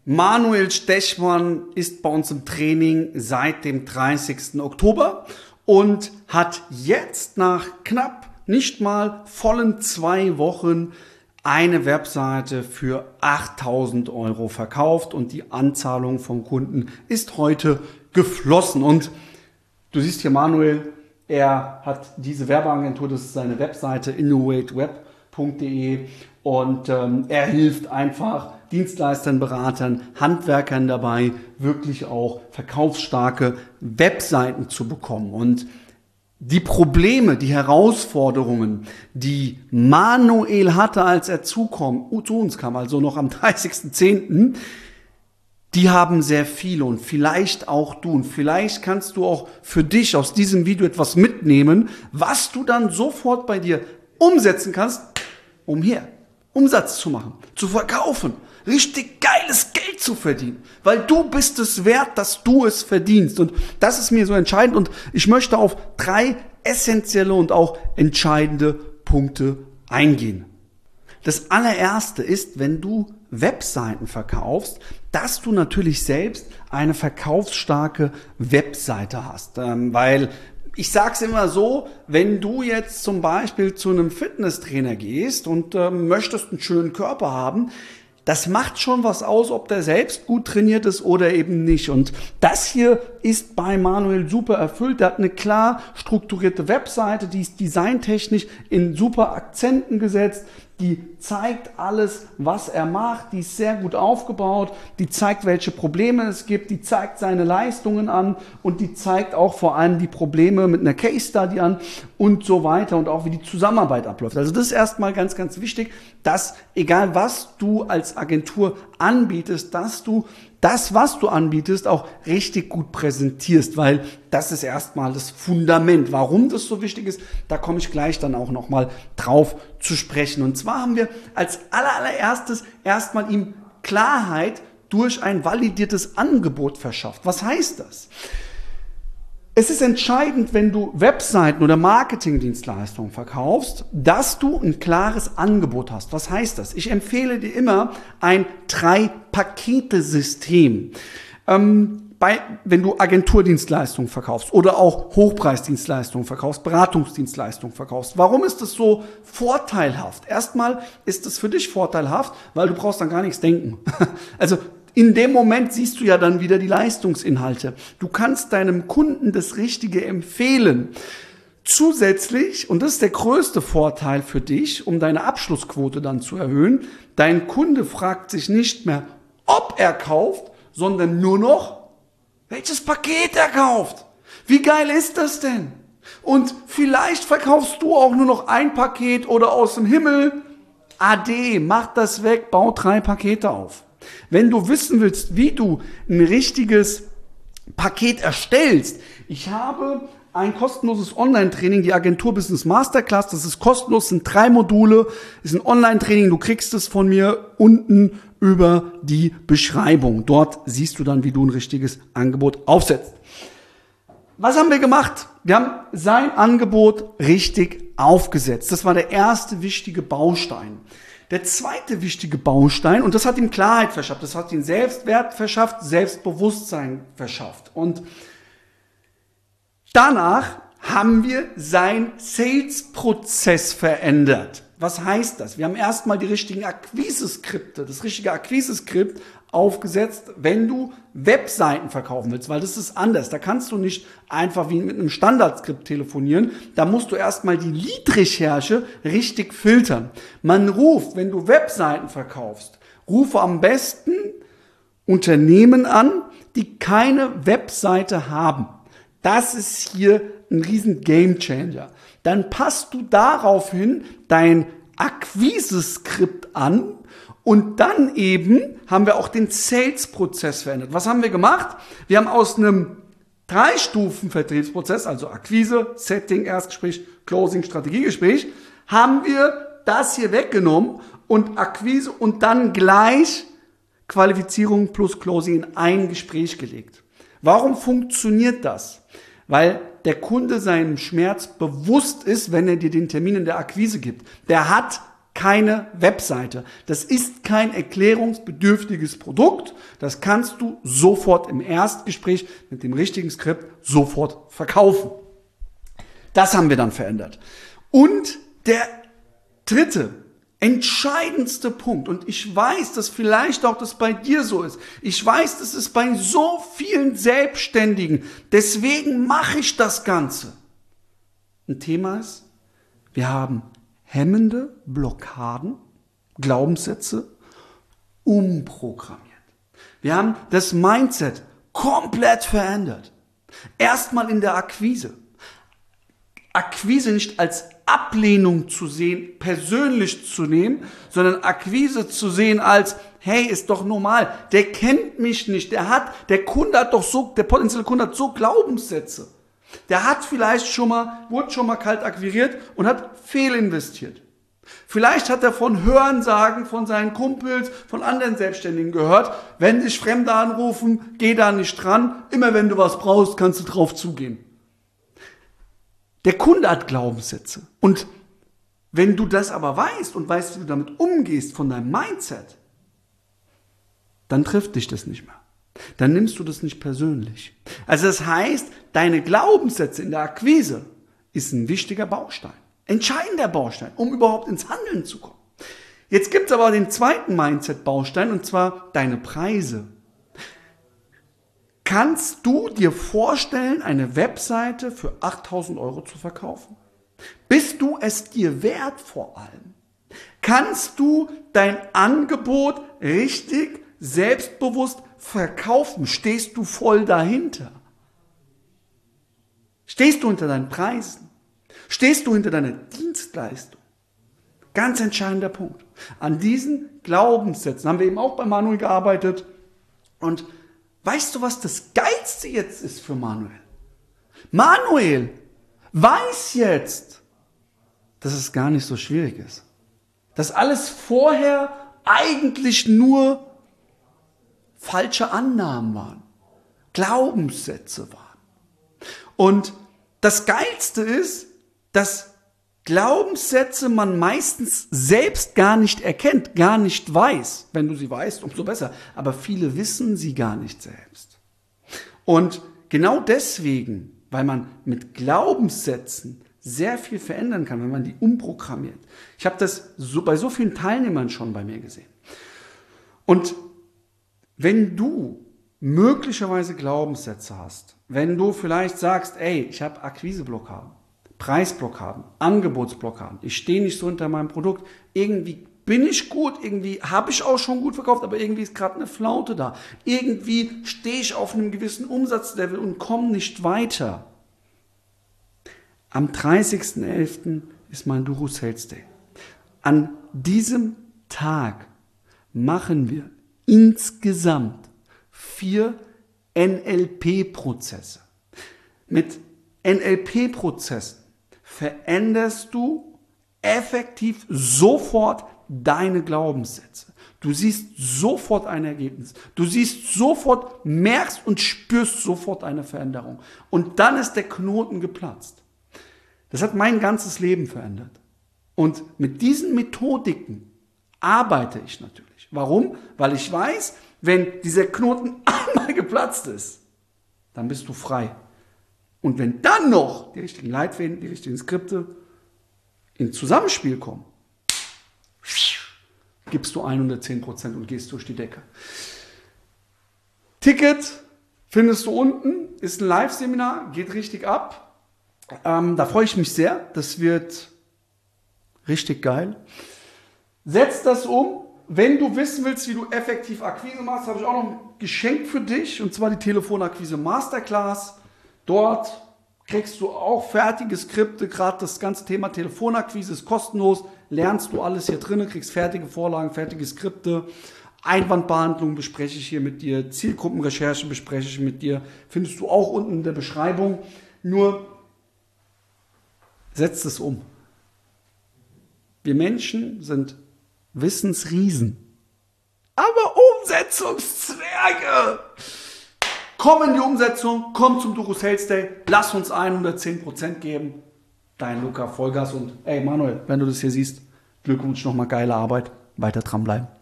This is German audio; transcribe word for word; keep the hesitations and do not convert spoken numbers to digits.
Manuel Stechmann ist bei uns im Training seit dem dreißigsten Oktober und hat jetzt nach knapp nicht mal vollen zwei Wochen eine Webseite für achttausend Euro verkauft und die Anzahlung vom Kunden ist heute geflossen. Und du siehst hier Manuel, er hat diese Werbeagentur, das ist seine Webseite innovateweb punkt de und ähm, er hilft einfach Dienstleistern, Beratern, Handwerkern dabei, wirklich auch verkaufsstarke Webseiten zu bekommen. Und die Probleme, die Herausforderungen, die Manuel hatte, als er zukommen, zu uns kam, also noch am dreißigsten zehnten, die haben sehr viele und vielleicht auch du. Und vielleicht kannst du auch für dich aus diesem Video etwas mitnehmen, was du dann sofort bei dir umsetzen kannst, um hier Umsatz zu machen, zu verkaufen, richtig geiles Geld zu verdienen, weil du bist es wert, dass du es verdienst. Und das ist mir so entscheidend und ich möchte auf drei essentielle und auch entscheidende Punkte eingehen. Das allererste ist, wenn du Webseiten verkaufst, dass du natürlich selbst eine verkaufsstarke Webseite hast, ähm, weil ich sag's immer so, wenn du jetzt zum Beispiel zu einem Fitnesstrainer gehst und äh, möchtest einen schönen Körper haben, das macht schon was aus, ob der selbst gut trainiert ist oder eben nicht. Und das hier ist bei Manuel super erfüllt. Er hat eine klar strukturierte Webseite, die ist designtechnisch in super Akzenten gesetzt. Die zeigt alles, was er macht. Die ist sehr gut aufgebaut. Die zeigt, welche Probleme es gibt. Die zeigt seine Leistungen an. Und die zeigt auch vor allem die Probleme mit einer Case Study an und so weiter. Und auch, wie die Zusammenarbeit abläuft. Also das ist erstmal ganz, ganz wichtig, dass egal was du als Agentur anbietest, dass du das, was du anbietest, auch richtig gut präsentierst, weil das ist erstmal das Fundament. Warum das so wichtig ist, da komme ich gleich dann auch nochmal drauf zu sprechen. Und zwar haben wir als allererstes erstmal ihm Klarheit durch ein validiertes Angebot verschafft. Was heißt das? Es ist entscheidend, wenn du Webseiten oder Marketingdienstleistungen verkaufst, dass du ein klares Angebot hast. Was heißt das? Ich empfehle dir immer ein Drei-Pakete-System. Ähm, bei, wenn du Agenturdienstleistungen verkaufst oder auch Hochpreisdienstleistungen verkaufst, Beratungsdienstleistungen verkaufst. Warum ist das so vorteilhaft? Erstmal ist es für dich vorteilhaft, weil du brauchst dann gar nichts denken. Also in dem Moment siehst du ja dann wieder die Leistungsinhalte. Du kannst deinem Kunden das Richtige empfehlen. Zusätzlich, und das ist der größte Vorteil für dich, um deine Abschlussquote dann zu erhöhen, dein Kunde fragt sich nicht mehr, ob er kauft, sondern nur noch, welches Paket er kauft. Wie geil ist das denn? Und vielleicht verkaufst du auch nur noch ein Paket oder aus dem Himmel. Ade, mach das weg, bau drei Pakete auf. Wenn du wissen willst, wie du ein richtiges Paket erstellst, ich habe ein kostenloses Online-Training, die Agentur Business Masterclass, das ist kostenlos, sind drei Module, ist ein Online-Training, du kriegst es von mir unten über die Beschreibung. Dort siehst du dann, wie du ein richtiges Angebot aufsetzt. Was haben wir gemacht? Wir haben sein Angebot richtig aufgesetzt. Das war der erste wichtige Baustein. Der zweite wichtige Baustein, und das hat ihm Klarheit verschafft, das hat ihm Selbstwert verschafft, Selbstbewusstsein verschafft. Und danach haben wir seinen Sales-Prozess verändert. Was heißt das? Wir haben erstmal die richtigen Akquise-Skripte, das richtige Akquise-Skript aufgesetzt, wenn du Webseiten verkaufen willst, weil das ist anders. Da kannst du nicht einfach wie mit einem Standardskript telefonieren. Da musst du erstmal die Lead-Recherche richtig filtern. Man ruft, wenn du Webseiten verkaufst, rufe am besten Unternehmen an, die keine Webseite haben. Das ist hier ein riesen Gamechanger. Dann passt du daraufhin dein Akquise-Skript an und dann eben haben wir auch den Sales-Prozess verändert. Was haben wir gemacht? Wir haben aus einem Drei-Stufen-Vertriebsprozess, also Akquise, Setting, Erstgespräch, Closing, Strategiegespräch, haben wir das hier weggenommen und Akquise und dann gleich Qualifizierung plus Closing in ein Gespräch gelegt. Warum funktioniert das? Weil der Kunde seinem Schmerz bewusst ist, wenn er dir den Termin in der Akquise gibt. Der hat keine Webseite. Das ist kein erklärungsbedürftiges Produkt. Das kannst du sofort im Erstgespräch mit dem richtigen Skript sofort verkaufen. Das haben wir dann verändert. Und der dritte, entscheidendste Punkt, und ich weiß, dass vielleicht auch das bei dir so ist. Ich weiß, dass es bei so vielen Selbstständigen, deswegen mache ich das Ganze. Ein Thema ist, wir haben hemmende Blockaden, Glaubenssätze umprogrammiert. Wir haben das Mindset komplett verändert. Erstmal in der Akquise. Akquise nicht als Ablehnung zu sehen, persönlich zu nehmen, sondern Akquise zu sehen als, hey, ist doch normal, der kennt mich nicht, der hat, der Kunde hat doch so, der potenzielle Kunde hat so Glaubenssätze. Der hat vielleicht schon mal, wurde schon mal kalt akquiriert und hat fehlinvestiert. Vielleicht hat er von Hörensagen von seinen Kumpels, von anderen Selbstständigen gehört, wenn dich Fremde anrufen, geh da nicht dran, immer wenn du was brauchst, kannst du drauf zugehen. Der Kunde hat Glaubenssätze. Und wenn du das aber weißt und weißt, wie du damit umgehst von deinem Mindset, dann trifft dich das nicht mehr. Dann nimmst du das nicht persönlich. Also das heißt, deine Glaubenssätze in der Akquise ist ein wichtiger Baustein. Entscheidender Baustein, um überhaupt ins Handeln zu kommen. Jetzt gibt es aber den zweiten Mindset-Baustein, und zwar deine Preise. Kannst du dir vorstellen, eine Webseite für achttausend Euro zu verkaufen? Bist du es dir wert vor allem? Kannst du dein Angebot richtig, selbstbewusst verkaufen? Stehst du voll dahinter? Stehst du hinter deinen Preisen? Stehst du hinter deiner Dienstleistung? Ganz entscheidender Punkt. An diesen Glaubenssätzen haben wir eben auch bei Manuel gearbeitet. Und weißt du, was das Geilste jetzt ist für Manuel? Manuel weiß jetzt, dass es gar nicht so schwierig ist. Dass alles vorher eigentlich nur falsche Annahmen waren, Glaubenssätze waren. Und das Geilste ist, dass Glaubenssätze man meistens selbst gar nicht erkennt, gar nicht weiß. Wenn du sie weißt, umso besser. Aber viele wissen sie gar nicht selbst. Und genau deswegen, weil man mit Glaubenssätzen sehr viel verändern kann, wenn man die umprogrammiert. Ich habe das so bei so vielen Teilnehmern schon bei mir gesehen. Und wenn du möglicherweise Glaubenssätze hast, wenn du vielleicht sagst, ey, ich habe Akquiseblockaden, Preisblockaden, Angebotsblockaden, ich stehe nicht so hinter meinem Produkt, irgendwie bin ich gut, irgendwie habe ich auch schon gut verkauft, aber irgendwie ist gerade eine Flaute da. Irgendwie stehe ich auf einem gewissen Umsatzlevel und komme nicht weiter. Am dreißigsten elften ist mein Duro Sales Day. An diesem Tag machen wir insgesamt vier N L P-Prozesse. Mit N L P-Prozessen veränderst du effektiv sofort deine Glaubenssätze. Du siehst sofort ein Ergebnis. Du siehst sofort, merkst und spürst sofort eine Veränderung. Und dann ist der Knoten geplatzt. Das hat mein ganzes Leben verändert. Und mit diesen Methodiken arbeite ich natürlich. Warum? Weil ich weiß, wenn dieser Knoten einmal geplatzt ist, dann bist du frei. Und wenn dann noch die richtigen Leitfäden, die richtigen Skripte ins Zusammenspiel kommen, gibst du hundertzehn Prozent und gehst durch die Decke. Ticket findest du unten, ist ein Live-Seminar, geht richtig ab. Ähm, da freue ich mich sehr, das wird richtig geil. Setz das um. Wenn du wissen willst, wie du effektiv Akquise machst, habe ich auch noch ein Geschenk für dich, und zwar die Telefonakquise Masterclass. Dort kriegst du auch fertige Skripte, gerade das ganze Thema Telefonakquise ist kostenlos, lernst du alles hier drin, kriegst fertige Vorlagen, fertige Skripte, Einwandbehandlung bespreche ich hier mit dir, Zielgruppenrecherche bespreche ich mit dir, findest du auch unten in der Beschreibung. Nur setzt es um. Wir Menschen sind Wissensriesen, aber Umsetzungszwerge. Komm in die Umsetzung, komm zum Duro Sales Day, lass uns hundertzehn Prozent geben. Dein Luca, Vollgas, und ey Manuel, wenn du das hier siehst, Glückwunsch nochmal, geile Arbeit. Weiter dranbleiben.